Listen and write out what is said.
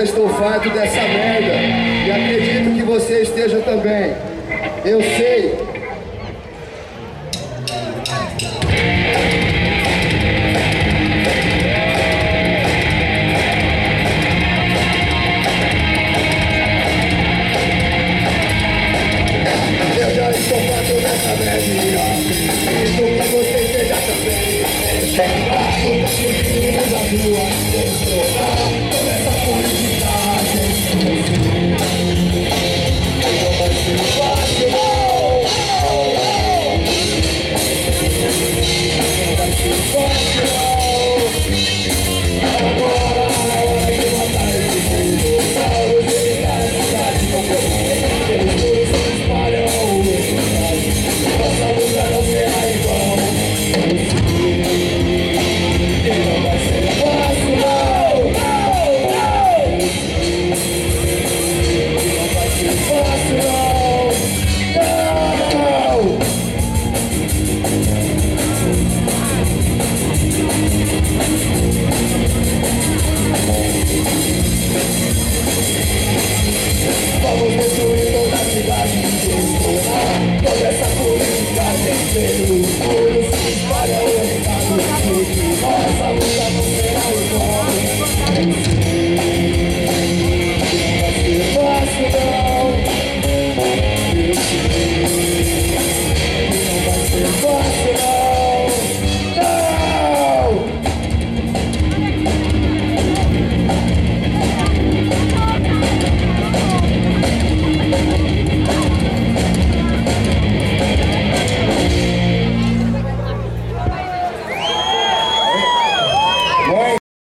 estou farto dessa merda. E acredito que você esteja também. Eu sei. Eu já estou farto dessa merda. Acredito que você esteja também. Eu sei.